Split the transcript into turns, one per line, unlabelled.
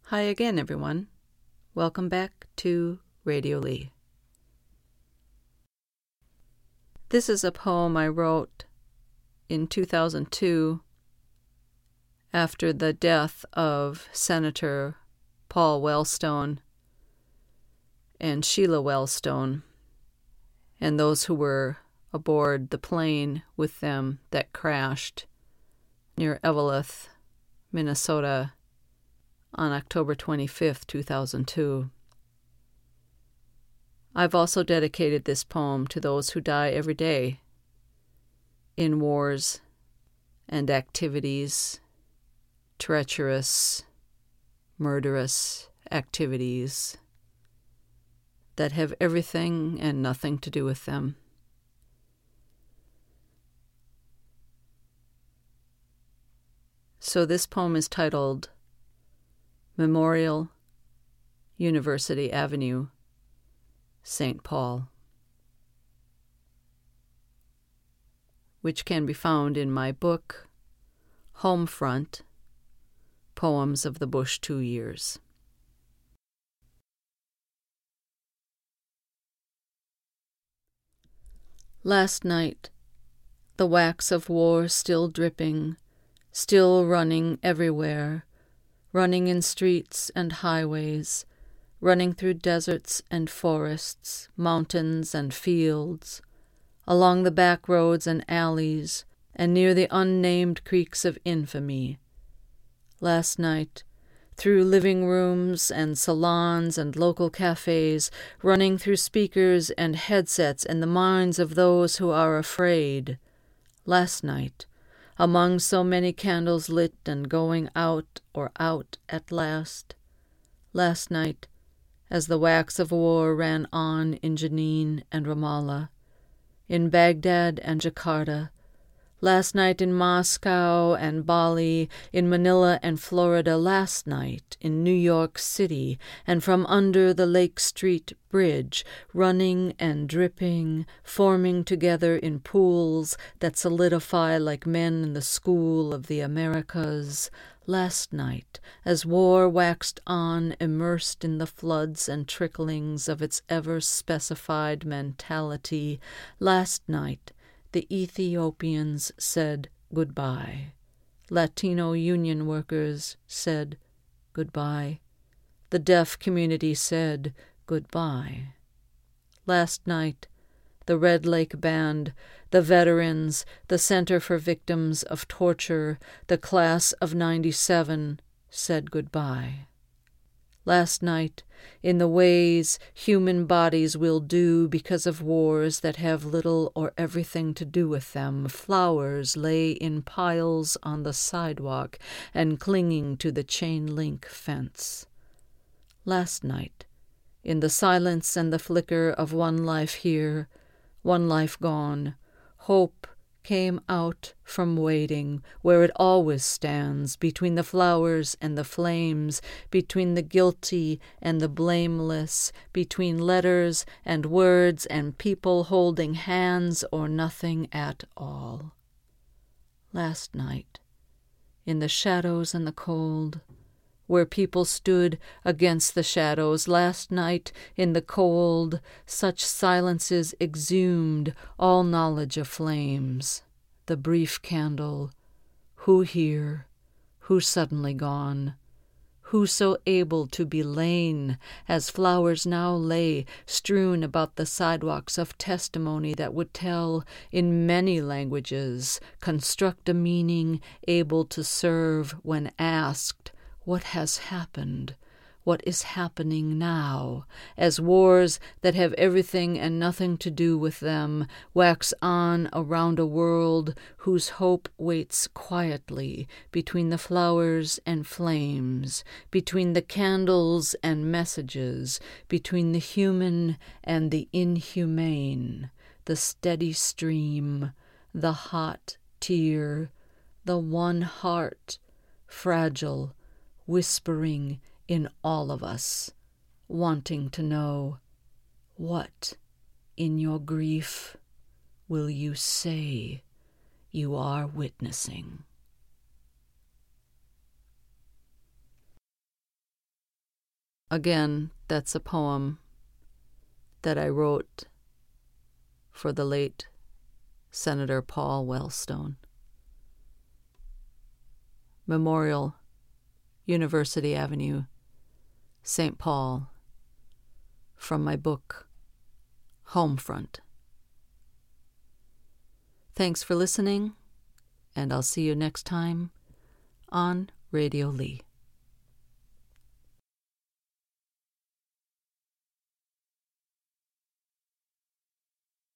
Hi again, everyone. Welcome back to Radio Lee. This is a poem I wrote in 2002 after the death of Senator Paul Wellstone and Sheila Wellstone and those who were aboard the plane with them that crashed near Eveleth, Minnesota, on October 25th, 2002. I've also dedicated this poem to those who die every day in wars and activities, treacherous, murderous activities that have everything and nothing to do with them. So this poem is titled Memorial, University Avenue, St. Paul, which can be found in my book, Homefront, Poems of the Bush 2 Years. Last night, the wax of war still dripping, still running everywhere, running in streets and highways, running through deserts and forests, mountains and fields, along the back roads and alleys, and near the unnamed creeks of infamy. Last night, through living rooms and salons and local cafes, running through speakers and headsets in the minds of those who are afraid. Last night, among so many candles lit and going out or out at last. Last night, as the wax of war ran on in Jenin and Ramallah, in Baghdad and Jakarta, last night in Moscow and Bali, in Manila and Florida, last night in New York City, and from under the Lake Street Bridge, running and dripping, forming together in pools that solidify like men in the school of the Americas. Last night, as war waxed on, immersed in the floods and tricklings of its ever-specified mentality, last night, the Ethiopians said goodbye. Latino union workers said goodbye. The deaf community said goodbye. Last night, the Red Lake Band, the veterans, the Center for Victims of Torture, the Class of '97 said goodbye. Last night, in the ways human bodies will do because of wars that have little or everything to do with them, flowers lay in piles on the sidewalk and clinging to the chain-link fence. Last night, in the silence and the flicker of one life here, one life gone, hope came out from waiting, where it always stands, between the flowers and the flames, between the guilty and the blameless, between letters and words and people holding hands or nothing at all. Last night, in the shadows and the cold, where people stood against the shadows, last night in the cold, such silences exhumed all knowledge of flames. The brief candle, who here, who suddenly gone, who so able to be lain, as flowers now lay, strewn about the sidewalks of testimony that would tell in many languages, construct a meaning able to serve when asked, what has happened? What is happening now, as wars that have everything and nothing to do with them wax on around a world whose hope waits quietly between the flowers and flames, between the candles and messages, between the human and the inhumane, the steady stream, the hot tear, the one heart, fragile, whispering in all of us, wanting to know, what in your grief will you say you are witnessing? Again, that's a poem that I wrote for the late Senator Paul Wellstone. Memorial, University Avenue, St. Paul, from my book, Homefront. Thanks for listening, and I'll see you next time on Radio Lee.